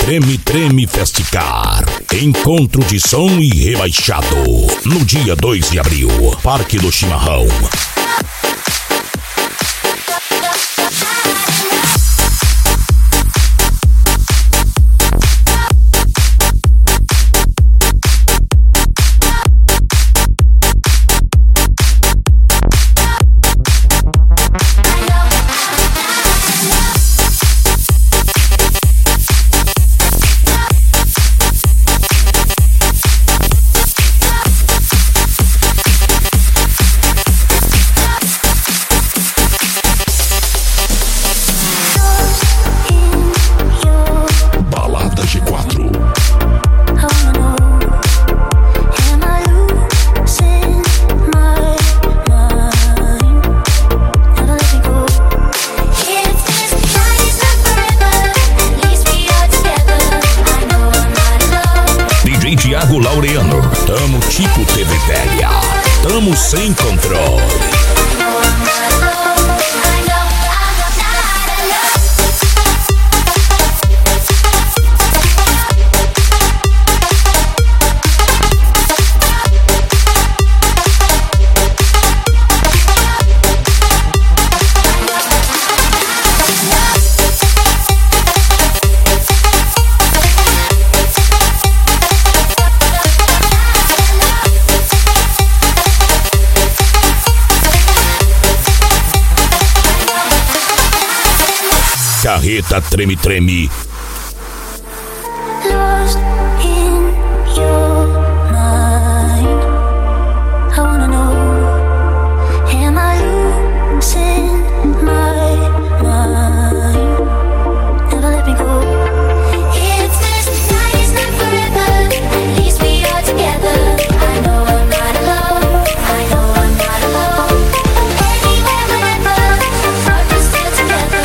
Treme Treme Festicar. Encontro de som e rebaixado. No dia 2 de abril, Parque do Chimarrão. Thiago Laureano, tamo tipo TV velha, tamo sem controle. Carreta Treme Treme. Lost in your mind. I wanna know, am I losing my mind? Never let me go. If this night is not forever, at least we are together. I know I'm not alone. I know I'm not alone. Anywhere, whenever, we're still together.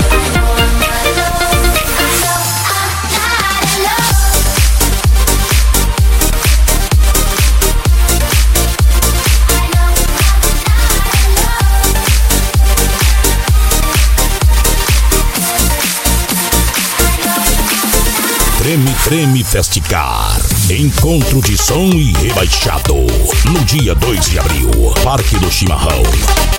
Treme Treme Festicar. Encontro de som e rebaixado. No dia 2 de abril, Parque do Chimarrão.